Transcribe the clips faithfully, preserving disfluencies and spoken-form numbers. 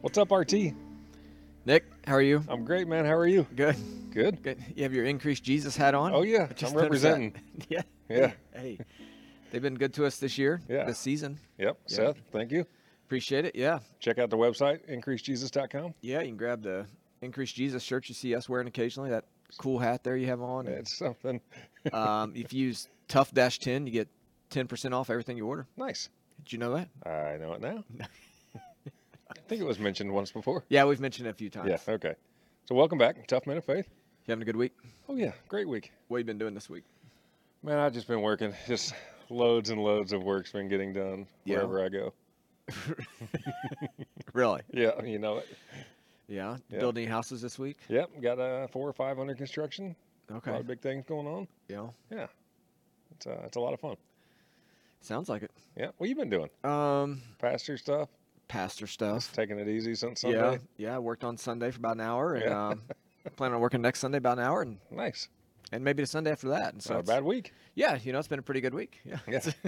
What's up, R T? Nick, how are you? I'm great, man. How are you? Good. Good. Good. You have your Increased Jesus hat on? Oh, yeah. I just I'm noticed that. representing. yeah. Yeah. Hey, hey, they've been good to us this year, Yeah. this season. Yep. Yeah. Seth, thank you. Appreciate it. Yeah. Check out the website, increase jesus dot com. Yeah, you can grab the Increased Jesus shirt you see us wearing occasionally, that cool hat there you have on. and, It's something. um, if you use Tough ten, you get ten percent off everything you order. Nice. Did you know that? I know it now. I think it was mentioned once before. Yeah, we've mentioned it a few times. Yeah. Okay. So welcome back, Tough Men of Faith. You having a good week? Oh yeah, great week. What have you been doing this week? Man, I've just been working. Just loads and loads of work's been getting done Yeah. wherever I go. Really? Yeah, you know it. Yeah. Yeah. Building houses this week? Yep. Got uh, four or five under construction. A Okay. lot of big things going on. Yeah. Yeah. It's uh, it's a lot of fun. Sounds like it. Yeah. What you been doing? Um, Pastor stuff. pastor stuff. Just taking it easy since Yeah, Sunday. yeah. I worked on Sunday for about an hour, and Yeah. um, plan on working next Sunday about an hour, and, Nice. and maybe the Sunday after that. And so Not a it's- bad week. Yeah, you know, it's been a pretty good week. Yeah.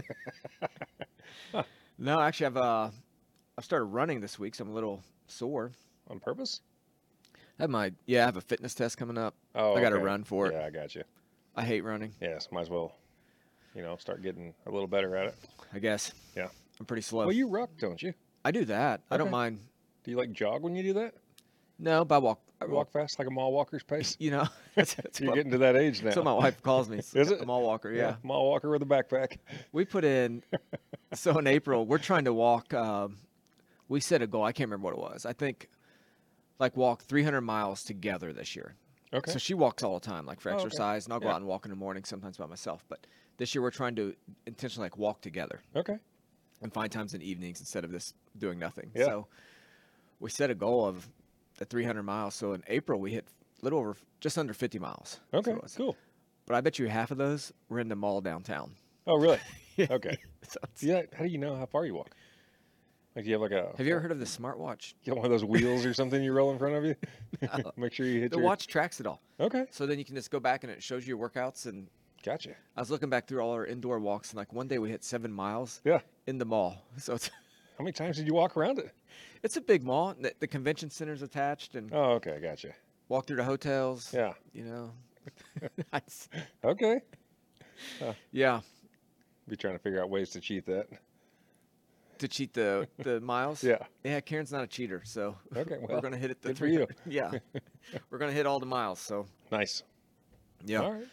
Yeah. No, actually, I've uh, I've started running this week, so I'm a little sore. On purpose? I have my yeah, I have a fitness test coming up. Oh, I got to okay. run for it. Yeah, I got you. I hate running. Yes, might as well, you know, start getting a little better at it. I guess. Yeah. I'm pretty slow. Well, you ruck, don't you? I do that. I don't Okay. mind. Do you like jog when you do that? No, but I walk. I You walk fast like a mall walker's pace? You know, that's, that's, You're what, getting to that age now. that's what my wife calls me. Is it? A mall walker. Yeah. Mall walker with a backpack. We put in, so in April, we're trying to walk, um, we set a goal. I can't remember what it was. I think like walk three hundred miles together this year. Okay. So she walks all the time, like for Oh, okay. exercise, and I'll go Yeah. out and walk in the morning sometimes by myself. But this year we're trying to intentionally like walk together Okay. and find times in evenings instead of this doing nothing. Yeah. So we set a goal of the three hundred miles. So in April we hit a little over, just under fifty miles. Okay. So it's- Cool. But I bet you half of those were in the mall downtown. Oh, really? Okay. So it's- Yeah. How do you know how far you walk? Like, do you have like a. Have you ever heard of the smartwatch? You got one of those wheels or something you roll in front of you? No. Make sure you hit The your. watch tracks it all. Okay. So then you can just go back and it shows you your workouts. And Gotcha. I was looking back through all our indoor walks, and like one day we hit seven miles Yeah. in the mall. So it's How many times did you walk around it? it's a big mall. The, the convention center's attached, and Oh, okay. Gotcha. walk through the hotels. Yeah. You know. It's- Okay. yeah. Be trying to figure out ways to cheat that. To cheat the the miles. Yeah. Yeah. Karen's not a cheater, so Okay, we're well, gonna hit it. The good for three- you. Yeah. We're gonna hit all the miles. So Nice. yeah. All right.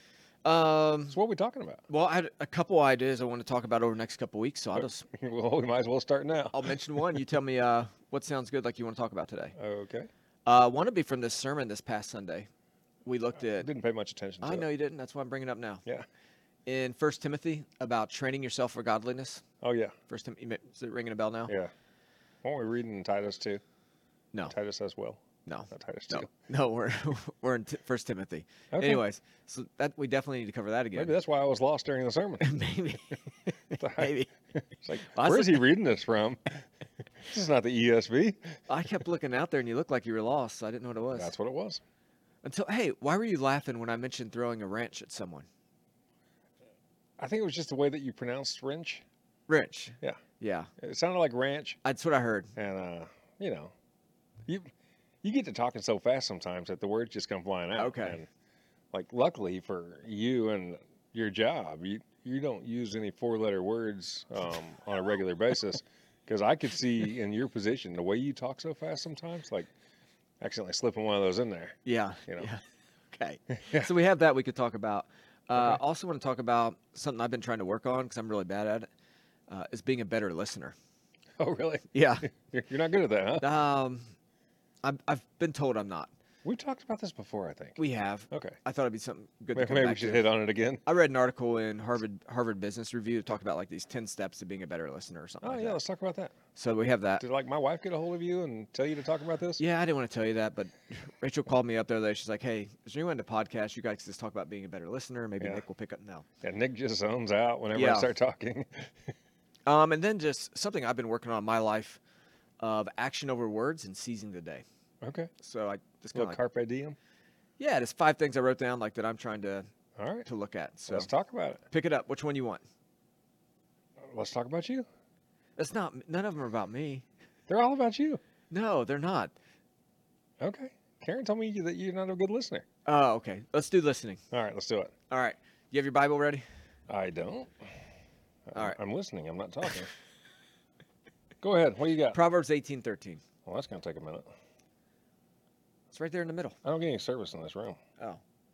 So Um. what are we talking about? Well, I had a couple ideas I want to talk about over the next couple weeks, so I'll just Well, we might as well start now. I'll mention one. You tell me uh, what sounds good, like you want to talk about today. Okay. Uh, want to be from this sermon this past Sunday. We looked I at. didn't pay much attention to I it. know you didn't. That's why I'm bringing it up now. Yeah. In First Timothy, about training yourself for godliness. Oh, yeah. First Timothy, is it ringing a bell now? Yeah. Weren't we reading Titus two? No, Titus as well. no, Not Titus no, two. no. We're we're in t- First Timothy. Okay. Anyways, so that we definitely need to cover that again. Maybe that's why I was lost during the sermon. Maybe. the heck? Maybe. It's like, I was where's he reading this from? This is not the E S V. I kept looking out there, and you looked like you were lost. So I didn't know what it was. That's what it was. Until hey, why were you laughing when I mentioned throwing a wrench at someone? I think it was just the way that you pronounced wrench. Wrench. Yeah. Yeah, It sounded like ranch. that's what I heard. And, uh, you know, you you get to talking so fast sometimes that the words just come flying out. Okay. And, like, luckily for you and your job, you, you don't use any four-letter words um, on a regular basis. Because I could see in your position, the way you talk so fast sometimes, like accidentally slipping one of those in there. Yeah. You know. Yeah. Okay. Yeah. So we have that we could talk about. Uh, Okay. Also want to talk about something I've been trying to work on because I'm really bad at it. Uh, is being a better listener. Oh, really? Yeah. You're, you're not good at that, huh? um, I'm, I've been told I'm not. We've talked about this before, I think. We have. Okay. I thought it'd be something good to Maybe, come maybe we back should to. hit on it again. I read an article in Harvard Harvard Business Review that talked about like these ten steps to being a better listener or something Oh, like yeah, that. let's talk about that. So we have that. Did, like, my wife get a hold of you and tell you to talk about this? Yeah, I didn't want to tell you that, but Rachel called me up the other day. She's like, "Hey, is there anyone in the podcast you guys just talk about being a better listener? Maybe Yeah. Nick will pick up now." Yeah, Nick just zones out whenever Yeah. I start talking. Um, and then just something I've been working on in my life of action over words and seizing the day. Okay. So I just A kind little of like, carpe diem. yeah, there's five things I wrote down like that I'm trying to All right. to look at. So Let's talk about it. pick it up. Which one you want? Let's talk about you. That's not. None of them are about me. They're all about you. No, they're not. Okay. Karen told me that you're not a good listener. Oh, okay. Let's do listening. All right, let's do it. All right. You have your Bible ready? I don't. All right. I'm listening. I'm not talking. Go ahead. What do you got? Proverbs eighteen thirteen. Well, that's going to take a minute. It's right there in the middle. I don't get any service in this room. Oh.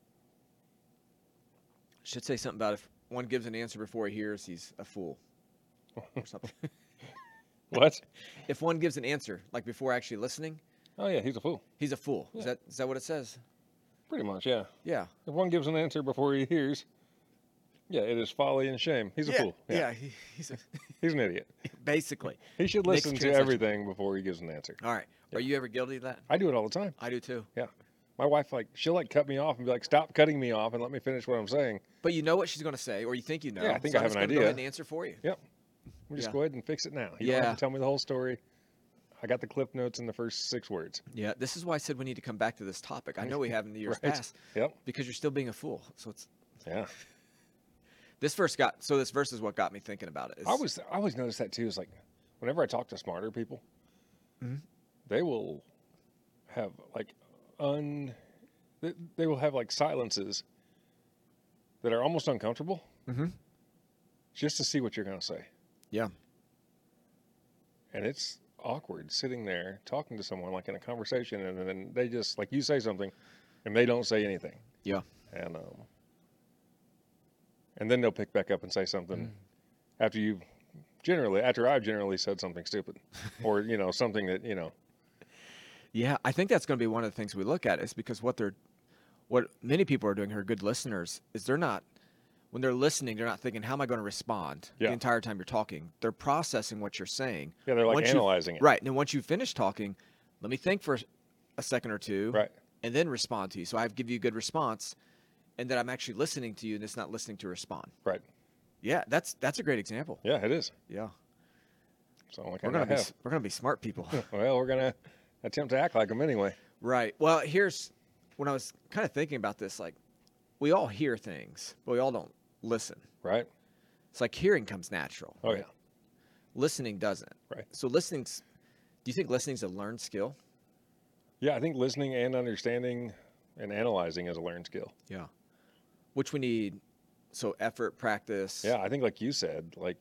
Should say something about if one gives an answer before he hears, he's a fool. Or something. What? If one gives an answer, like before actually listening, Oh, yeah, he's a fool. he's a fool. Is Yeah. that is that what it says? Pretty much, yeah. Yeah. If one gives an answer before he hears, yeah, it is folly and shame. He's a yeah. fool. Yeah. he, he's a, He's an idiot. basically. He should Mixed listen to translation. everything before he gives an answer. All right. Are you ever guilty of that? I do it all the time. I do too. Yeah. My wife, like, she'll, like, cut me off and be like, stop cutting me off and let me finish what I'm saying. But you know what she's going to say, or you think you know. Yeah, I think so I I'm have just an gonna Go idea. ahead and answer for you. Yep. We'll just Yeah. go ahead and fix it now. You don't Yeah. have to tell me the whole story. I got the clip notes in the first six words. Yeah. This is why I said we need to come back to this topic. I know we have in the years Right. past Yep. because you're still being a fool. So it's Yeah. this verse got. So this verse is what got me thinking about it. Is, I was I always noticed that too. Is like whenever I talk to smarter people, Mhm. they will have like un they, they will have like silences that are almost uncomfortable Mhm. just to see what you're going to say. Yeah. And it's awkward sitting there talking to someone like in a conversation, and then they just like you say something and they don't say anything. Yeah. And um and then they'll pick back up and say something after you've generally after I've generally said something stupid or you know something that you know Yeah, I think that's going to be one of the things we look at is because what they're, what many people are doing who are good listeners is they're not, when they're listening, they're not thinking, how am I going to respond Yeah. the entire time you're talking? They're processing what you're saying. yeah they're like Once you- analyzing it. Right. And then once you finish talking, let me think for a second or two Right. and then respond to you. So I give you a good response and then I'm actually listening to you and it's not listening to respond. Right. Yeah, that's that's a great example. Yeah, it is. Yeah. So like We're I going to be have. s- we're going to be smart people. Well, we're gonna attempt to act like them anyway. Right. Well, here's when I was kind of thinking about this, like we all hear things, but we all don't listen. Right. It's like hearing comes natural. Oh yeah. Listening doesn't. Right. So listening's do you think listening's a learned skill? Yeah, I think listening and understanding and analyzing is a learned skill. Yeah. Which we need so effort, practice. Yeah, I think like you said, like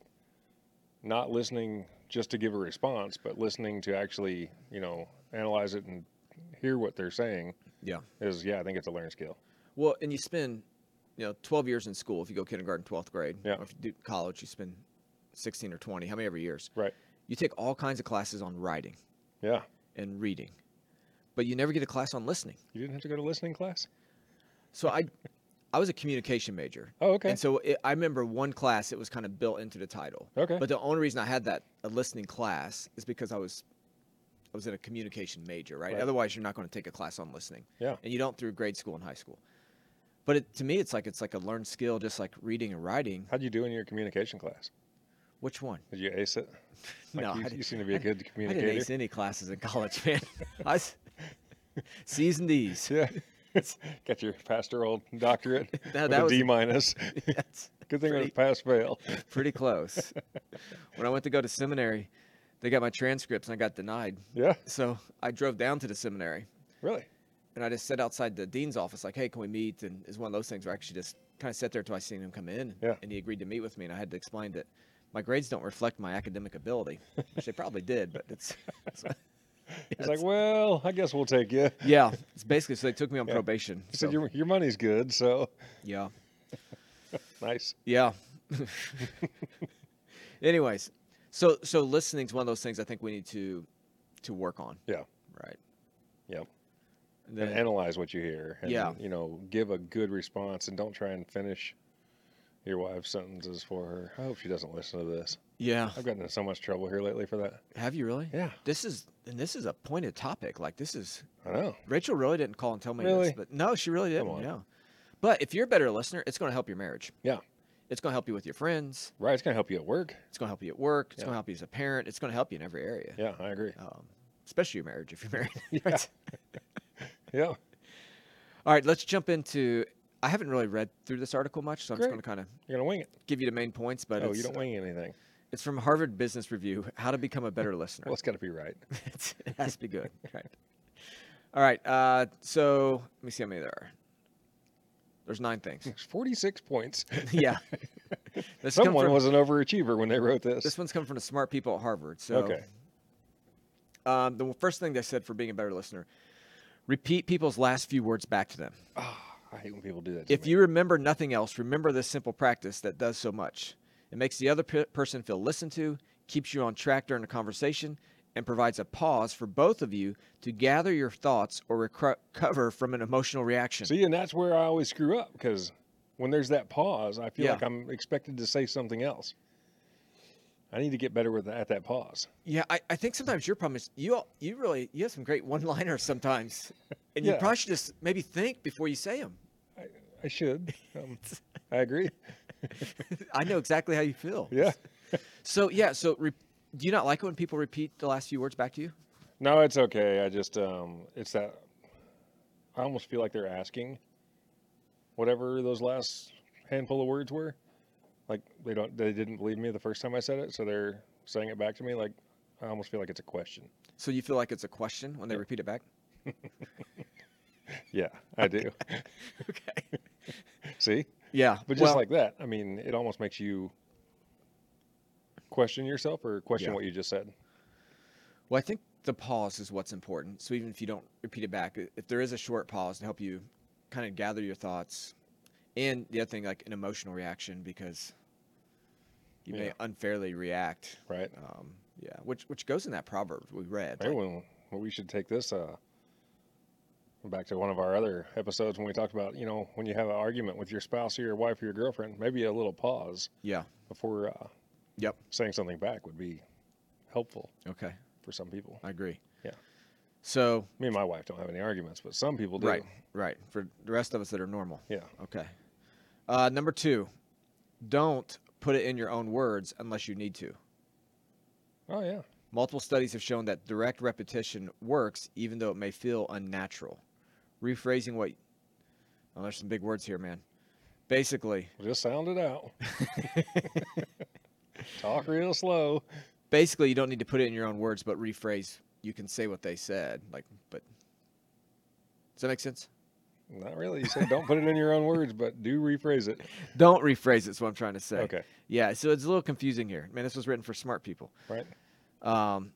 not listening just to give a response, but listening to actually, you know, analyze it and hear what they're saying Yeah. is, yeah, I think it's a learned skill. Well, and you spend, you know, twelve years in school if you go kindergarten, twelfth grade. Yeah. Or if you do college, you spend sixteen or twenty, how many ever years. Right. You take all kinds of classes on writing Yeah. and reading. But you never get a class on listening. You didn't have to go to listening class? So I I was a communication major. Oh, okay. And so it, I remember one class, it was kind of built into the title. Okay. But the only reason I had that, a listening class, is because I was I was in a communication major, right? Right. Otherwise, you're not going to take a class on listening. Yeah. And you don't through grade school and high school. But it, to me, it's like it's like a learned skill, just like reading and writing. How'd you do in your communication class? Which one? Did you ace it? Like No, you, I you didn't- seem to be a good I didn't communicator. ace any classes in college, man. I was C's and D's. Yeah. Got your pastoral doctorate That- with that a was- D minus. That's Good thing it was pretty- pass fail. pretty close. When I went to go to seminary, they got my transcripts and I got denied. Yeah. So I drove down to the seminary Really? and I just sat outside the dean's office, like, hey, can we meet? And it's one of those things where I actually just kind of sat there until I seen him come in. Yeah. And he agreed to meet with me. And I had to explain that my grades don't reflect my academic ability, which they probably did, but it's. it's He's like, well, I guess we'll take you. yeah, it's basically so they took me on Yeah. probation. He So, said your your money's good, so yeah, nice. yeah. Anyways, so so listening's one of those things I think we need to to work on. Yeah. Right. Yep. And And then, analyze what you hear. And, Yeah. You know, give a good response and don't try and finish your wife's sentences for her. I hope she doesn't listen to this. yeah. I've gotten in so much trouble here lately for that. Have you really? Yeah. This is and this is a pointed topic. Like this is I know. Rachel really didn't call and tell me Really? this, but no, she really didn't. Come on. Yeah. But if you're a better listener, it's going to help your marriage. Yeah. It's going to help you with your friends. Right. It's going to help you at work. It's going to help you at work. It's Yeah. going to help you as a parent. It's going to help you in every area. Yeah, I agree. Um, especially your marriage if you're married. Yeah. Right? Yeah. All right, let's jump into. I haven't really read through this article much, so I'm just Great. going to kind of You're going to wing it. give you the main points. But Oh, it's, you don't wing anything. It's from Harvard Business Review. How to become a better listener. Well, it's got to be right. It has to be good. Right. All right. Uh, so let me see how many there are. There's nine things. There's forty-six points. Yeah. This come Someone from, was an overachiever when they wrote this. This one's come from the smart people at Harvard. So, Okay. Um, the first thing they said for being a better listener: repeat people's last few words back to them. Oh, I hate when people do that to If me. you remember nothing else, remember this simple practice that does so much. It makes the other pe- person feel listened to, keeps you on track during the conversation, and provides a pause for both of you to gather your thoughts or recro- recover from an emotional reaction. See, and that's where I always screw up, because when there's that pause, I feel Yeah. like I'm expected to say something else. I need to get better with that, at that pause. Yeah, I, I think sometimes your problem is you all, you really you have some great one-liners sometimes, and you Yeah. probably should just maybe think before you say them. I, I should. Um, I agree. I know exactly how you feel. Yeah. So yeah, so re- do you not like it when people repeat the last few words back to you? No, it's okay. I just, um, it's that, I almost feel like they're asking whatever those last handful of words were. Like they don't, they didn't believe me the first time I said it, so they're saying it back to me. Like I almost feel like it's a question. So you feel like it's a question when they repeat it back? Yeah, I do. Okay. See? Yeah, But just well, like that, I mean, it almost makes you question yourself or question Yeah. what you just said. well, I think the pause is what's important. So even if you don't repeat it back, i- if there is a short pause to help you kind of gather your thoughts, and the other thing, like an emotional reaction, because you may Yeah. unfairly react. Right? Um, yeah, which which goes in that proverb we read. Hey, like- well, well, we should take this uh, back to one of our other episodes when we talked about, you know, when you have an argument with your spouse or your wife or your girlfriend, maybe a little pause yeah. before uh, Yep. saying something back would be helpful Okay. for some people. I agree. Yeah. So Me and my wife don't have any arguments, but some people do. right, right. For the rest of us that are normal. Yeah. Okay. Uh, number two, don't put it in your own words unless you need to. Oh, yeah. Multiple studies have shown that direct repetition works even though it may feel unnatural. Rephrasing what oh, there's some big words here, man. Basically, Just sound it out. Talk real slow. basically you don't need to put it in your own words, but rephrase. You can say what they said. Like, but does that make sense? Not really. You said don't put it in your own words, but do rephrase it. Don't rephrase it, is what I'm trying to say. Okay. Yeah, so it's a little confusing here. Man, this was written for smart people. Right? Um,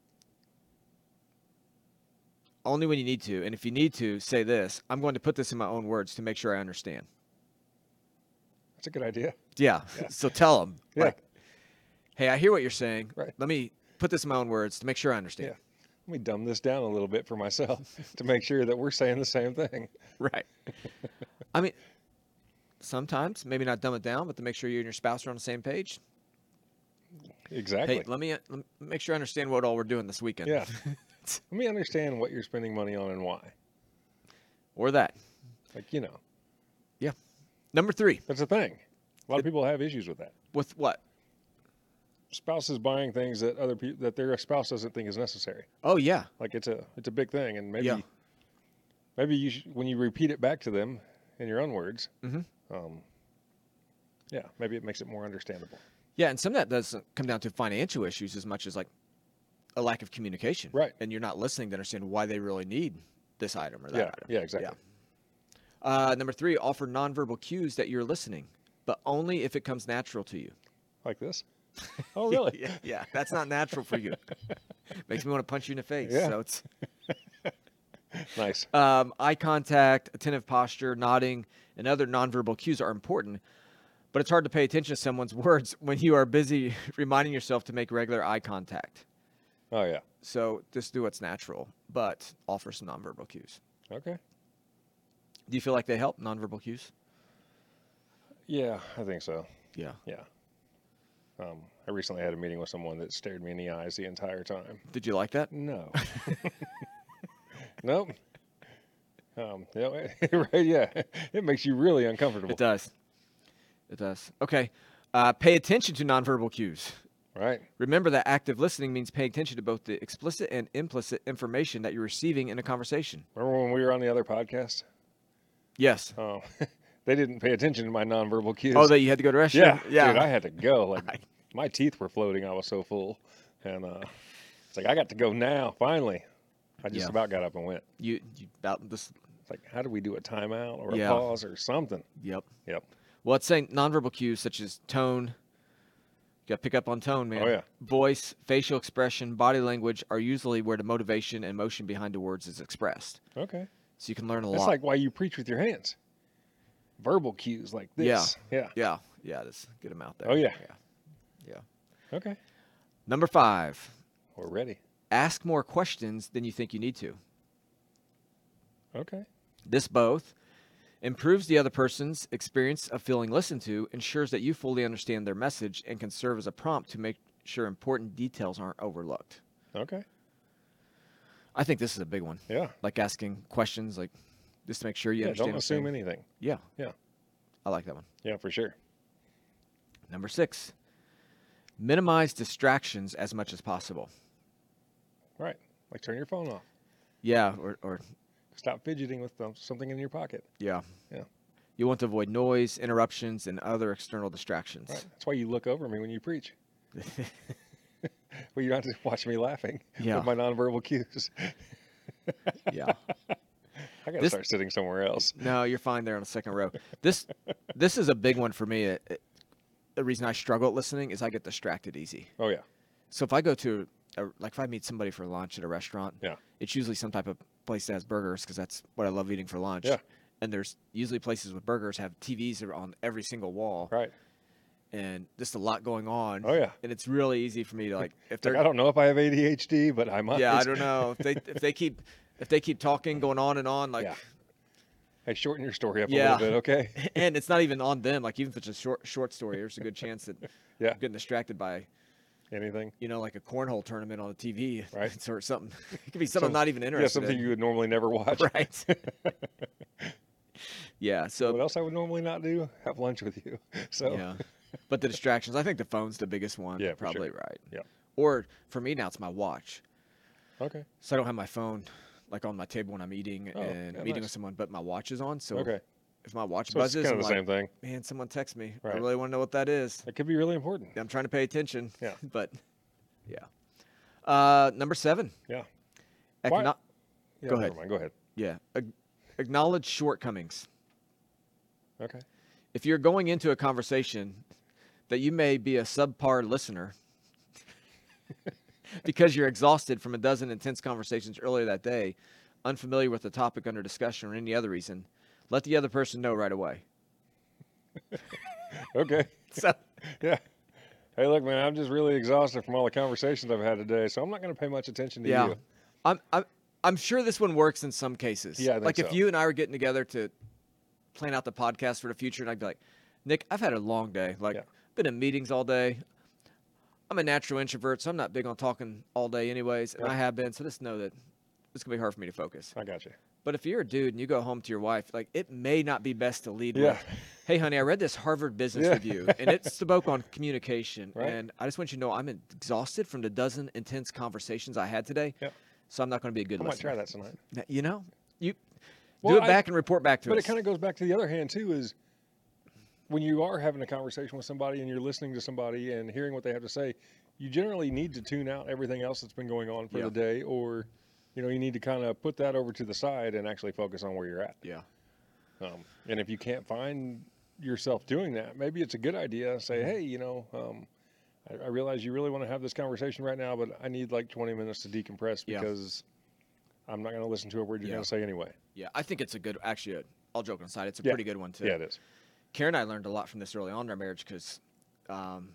only when you need to. And if you need to, say this. I'm going to put this in my own words to make sure I understand. That's a good idea. Yeah. So tell them. Yeah. Like, hey, I hear what you're saying. Right. Let me put this in my own words to make sure I understand. Yeah. Let me dumb this down a little bit for myself to make sure that we're saying the same thing. Right. I mean, sometimes, maybe not dumb it down, but to make sure you and your spouse are on the same page. Exactly. Hey, let me, uh, let me make sure I understand what all we're doing this weekend. Yeah. Let me understand what you're spending money on and why. Or that. Like, you know, Yeah. Number three. that's the thing. A lot of people have issues with that. With what? Spouses buying things that other people that their spouse doesn't think is necessary. Oh, yeah. Like it's a it's a big thing, and maybe Yeah. maybe you should, when you repeat it back to them in your own words, Mhm. um, yeah, maybe it makes it more understandable. Yeah, and some of that doesn't come down to financial issues as much as like a lack of communication. Right. And you're not listening to understand why they really need this item or that Yeah, item. yeah, exactly. Uh, number three, offer nonverbal cues that you're listening, but only if it comes natural to you. Like this. Oh, really? Yeah, yeah. That's not natural for you. Makes me want to punch you in the face. Yeah. So it's Nice. um, eye contact, attentive posture, nodding, and other nonverbal cues are important, but it's hard to pay attention to someone's words when you are busy reminding yourself to make regular eye contact. Oh, yeah. So just do what's natural, but offer some nonverbal cues. Okay. Do you feel like they help, nonverbal cues? Yeah, I think so. Yeah. Yeah. Um, I recently had a meeting with someone that stared me in the eyes the entire time. Did you like that? No. Nope. Um, yeah, right. Yeah, it makes you really uncomfortable. It does. It does. Okay. Uh, pay attention to nonverbal cues. Right. Remember that active listening means paying attention to both the explicit and implicit information that you're receiving in a conversation. Remember when we were on the other podcast? Yes. Oh, they didn't pay attention to my nonverbal cues. Oh, that you had to go to the restroom? yeah, Yeah. Dude, I had to go. Like, My teeth were floating. I was so full, and uh, it's like I got to go now. Finally, I just Yeah. about got up and went. You, you about this? It's like, how do we do a timeout or a Yeah. pause or something? Yep. Yep. Well, it's saying nonverbal cues such as tone. You got to pick up on tone, man. Oh, yeah. Voice, facial expression, body language are usually where the motivation and emotion behind the words is expressed. Okay. So you can learn a That's lot. like why you preach with your hands. Verbal cues like this. Yeah. Yeah, yeah, that's get them out there. Oh, yeah. yeah, yeah. Okay. Number five, We're ready. ask more questions than you think you need to. Okay. This both improves the other person's experience of feeling listened to, ensures that you fully understand their message, and can serve as a prompt to make sure important details aren't overlooked. Okay. I think this is a big one. Yeah. Like asking questions, like just to make sure you Yeah. understand. Don't what's assume saying. anything. Yeah. Yeah. I like that one. Yeah, for sure. Number six, minimize distractions as much as possible. Right. Like turn your phone off. Yeah, or, or Stop fidgeting with um, something in your pocket. yeah. Yeah. You want to avoid noise, interruptions, and other external distractions. Right. That's why you look over me when you preach. Well, you don't have to watch me laughing Yeah. with my nonverbal cues. Yeah. I got to This- start sitting somewhere else. No, you're fine there on the second row. This this is a big one for me. It- it- the reason I struggle at listening is I get distracted easy. Oh, yeah. So if I go to, a, like if I meet somebody for lunch at a restaurant, Yeah. it's usually some type of place that has burgers because that's what I love eating for lunch. Yeah. And there's usually places with burgers have T Vs that are on every single wall. Right. And just a lot going on. Oh, yeah. And it's really easy for me to like if Like, they're I don't know if I have A D H D, but I might. yeah I don't know if they if they keep if they keep talking going on and on like Yeah. Hey, shorten your story up Yeah. a little bit, okay? and it's not even on them like even if it's a short short story there's a good chance that Yeah. I'm getting distracted by Anything? you know like a cornhole tournament on the T V Right. or something it could be something I'm Some- not even Yeah, interested something in you would normally never watch. right yeah so What else I would normally not do? Have lunch with you. So yeah but the distractions I think the phone's the biggest one Yeah, for sure. probably right Yeah. or for me now it's my watch okay. so I don't have my phone like on my table when I'm eating Oh, and yeah, meeting nice. with someone but my watch is on so Okay. if my watch So it's buzzes kind I'm of the like same thing. man someone text me I Right. really want to know what that is It could be really important. I'm trying to pay attention. Yeah. But yeah. Uh, number seven. Yeah. Acknow- Why- Go Yeah, never ahead. mind. Go ahead. yeah. Ag- acknowledge shortcomings. Okay. If you're going into a conversation that you may be a subpar listener because you're exhausted from a dozen intense conversations earlier that day, unfamiliar with the topic under discussion or any other reason, let the other person know right away. Okay. So Yeah. Hey, look, man, I'm just really exhausted from all the conversations I've had today, so I'm not going to pay much attention to yeah, you. I'm I'm I'm sure this one works in some cases. Yeah, I think like if so. you and I were getting together to plan out the podcast for the future, and I'd be like, Nick, I've had a long day. Like, Yeah. been in meetings all day. I'm a natural introvert, so I'm not big on talking all day, anyways, and Yeah. I have been. So just know that it's gonna be hard for me to focus. I got you. But if you're a dude and you go home to your wife, like it may not be best to lead Yeah. with, "Hey, honey, I read this Harvard Business Yeah. Review, and it spoke on communication, Right. and I just want you to know I'm exhausted from the dozen intense conversations I had today, Yep. so I'm not going to be a good I might listener." try that tonight. N- You know, you Well, do it I- back and report back to But us. it kind of goes back to the other hand, too, is when you are having a conversation with somebody and you're listening to somebody and hearing what they have to say, you generally need to tune out everything else that's been going on for Yeah. the day, or, you know, you need to kind of put that over to the side and actually focus on where you're at. yeah, Um, and if you can't find yourself doing that, maybe it's a good idea to say, hey, you know, um, I, I realize you really want to have this conversation right now, but I need like twenty minutes to decompress Yeah. because I'm not going to listen to a word you're Yeah. going to say anyway. yeah. I think it's a good. Actually, uh, all joking aside, it's a Yeah. pretty good one too. Yeah, it is. Karen and I learned a lot from this early on in our marriage because um,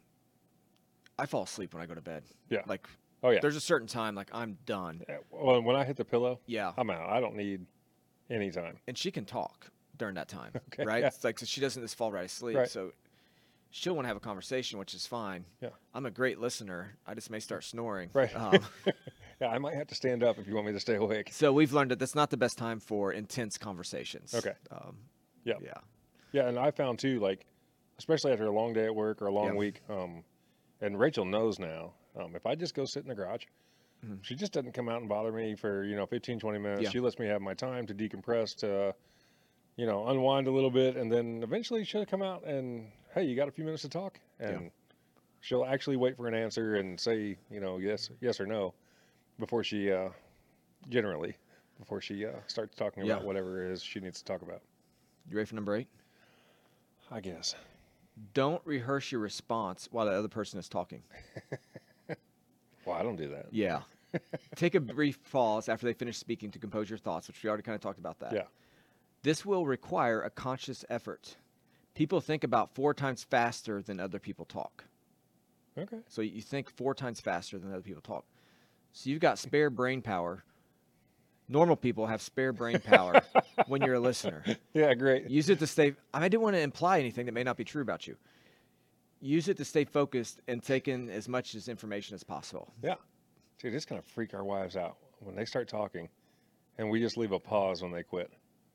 I fall asleep when I go to bed. Yeah. Like, Oh, yeah. there's a certain time like I'm done. Uh, Well, when I hit the pillow, Yeah. I'm out. I don't need any time. And she can talk during that time, Okay, right? yeah. It's like so she doesn't just fall right asleep. Right. So she'll want to have a conversation, which is fine. Yeah. I'm a great listener. I just may start snoring. Right. Um, Yeah, I might have to stand up if you want me to stay awake. so we've learned that that's not the best time for intense conversations. Okay. Um, Yeah. yeah. Yeah, and I found too, like, especially after a long day at work or a long Yeah. week, um, and Rachel knows now, um, if I just go sit in the garage, Mhm. she just doesn't come out and bother me for, you know, fifteen, twenty minutes. Yeah. She lets me have my time to decompress, to, you know, unwind a little bit, and then eventually she'll come out and, hey, you got a few minutes to talk? Yeah. And she'll actually wait for an answer and say, you know, yes, yes or no, before she, uh, generally, before she uh, starts talking Yeah. about whatever it is she needs to talk about. You ready for number eight? I guess. Don't rehearse your response while the other person is talking. Well, I don't do that. Yeah. Take a brief pause after they finish speaking to compose your thoughts, which we already kind of talked about that. Yeah. This will require a conscious effort. People think about four times faster than other people talk. Okay. So you think four times faster than other people talk. So you've got spare brain power. Normal people have spare brain power when you're a listener. Yeah, great. Use it to stay. I didn't want to imply anything that may not be true about you. Use it to stay focused and take in as much as information as possible. Yeah. Dude, it's going to freak our wives out when they start talking and we just leave a pause when they quit.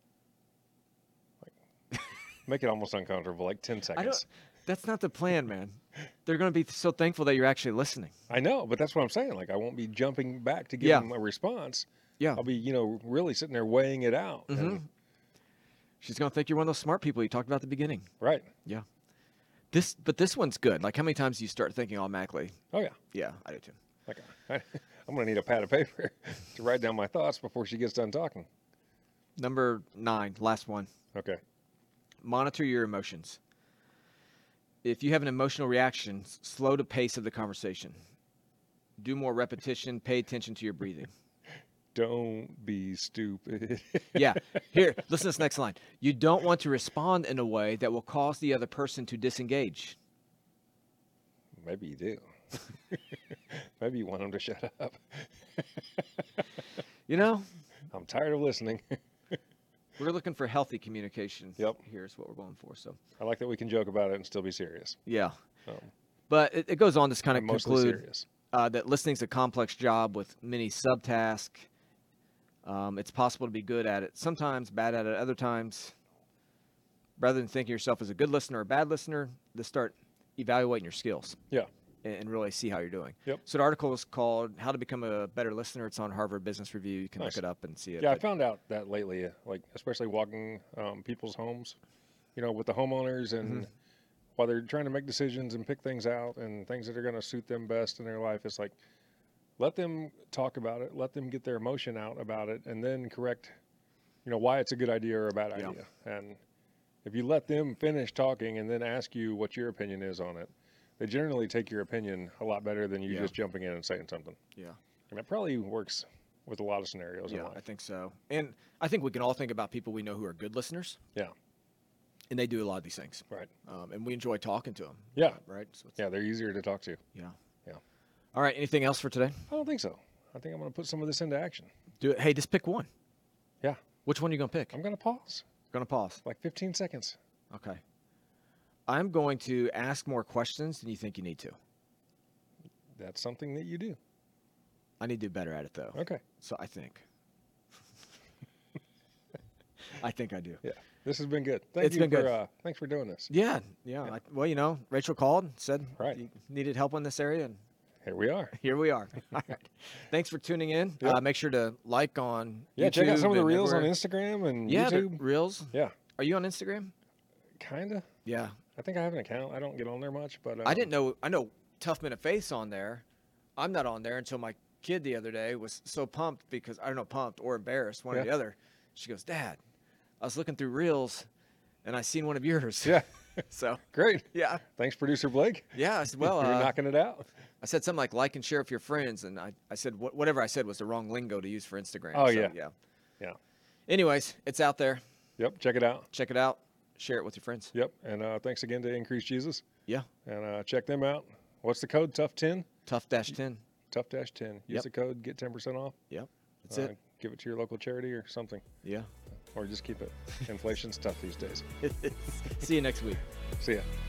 Like, make it almost uncomfortable, like ten I seconds. don't. That's not the plan, man. They're going to be so thankful that you're actually listening. I know, but that's what I'm saying. Like, I won't be jumping back to give Yeah. them a response. Yeah. I'll be, you know, really sitting there weighing it out. Mhm. And, She's going to think you're one of those smart people you talked about at the beginning. right. Yeah. This, but this one's good. Like, how many times do you start thinking automatically? Oh, yeah. Yeah, I do too. Like, I, I'm going to need a pad of paper to write down my thoughts before she gets done talking. Number nine, last one. Okay. Monitor your emotions. If you have an emotional reaction, s- slow the pace of the conversation. Do more repetition. Pay attention to your breathing. Don't be stupid. Yeah. Here, listen to this next line. You don't want to respond in a way that will cause the other person to disengage. Maybe you do. Maybe you want them to shut up. You know, I'm tired of listening. we're looking for healthy communication. Yep. Here's what we're going for. So, I like that we can joke about it and still be serious. yeah. Um, But it, it goes on to kind of I'm mostly conclude serious. uh, that listening's a complex job with many subtasks. Um, it's possible to be good at it sometimes, bad at it other times. Rather than thinking yourself as a good listener or a bad listener, just start evaluating your skills. Yeah. And, and really see how you're doing. Yep. So the article is called "How to Become a Better Listener." It's on Harvard Business Review. You can Nice. look it up and see it. Yeah, I But found out that lately, uh, like especially walking um, people's homes, you know, with the homeowners and Mhm. while they're trying to make decisions and pick things out and things that are going to suit them best in their life, it's like let them talk about it, let them get their emotion out about it, and then correct, you know, why it's a good idea or a bad Yeah. idea. And if you let them finish talking and then ask you what your opinion is on it, they generally take your opinion a lot better than you Yeah. just jumping in and saying something. yeah. And it probably works with a lot of scenarios in Yeah, I life. think so. And I think we can all think about people we know who are good listeners. Yeah. And they do a lot of these things. Right. Um, and we enjoy talking to them. Yeah. Right? So it's, Yeah, they're easier to talk to. yeah. Yeah. All right. Anything else for today? I don't think so. I think I'm going to put some of this into action. Do it. Hey, just pick one. Yeah. Which one are you going to pick? I'm going to pause going to pause. like fifteen seconds. Okay. I'm going to ask more questions than you think you need to. That's something that you do. I need to do better at it, though. Okay. So I think. I think I do. Yeah. This has been good. Thank It's you been for good. uh thanks for doing this. Yeah. Yeah. I, well, you know, Rachel called, said Right. you needed help in this area, and Here we are. here we are. All right. Thanks for tuning in. Yep. Uh, make sure to like on Yeah, check out YouTube some of the and reels on everywhere. Instagram and Yeah, the YouTube. reels. Yeah. Are you on Instagram? Kinda. Yeah. I think I have an account. I don't get on there much, but um, I didn't know. I know Tough Minute Face on there. I'm not on there until my kid the other day was so pumped because I don't know, pumped or embarrassed, one or Yeah. the other. She goes, "Dad, I was looking through reels, and I seen one of yours." Yeah. So Great. yeah, Thanks, producer Blake. yeah. I said, "Well, You're uh, knocking it out. I said something like like and share with your friends," and I, I said what, whatever I said was the wrong lingo to use for Instagram. Oh, So, yeah. yeah, Yeah. Anyways, it's out there. Yep. Check it out. Check it out. Share it with your friends. Yep. And uh, thanks again to Increase Jesus. Yeah. And uh, check them out. What's the code? Tough ten. Tough dash ten. Tough dash ten. Use Yep. the code. Get ten percent off. Yep. That's Uh, it. Give it to your local charity or something, Yeah. or just keep it. Inflation's tough these days. See you next week. See ya.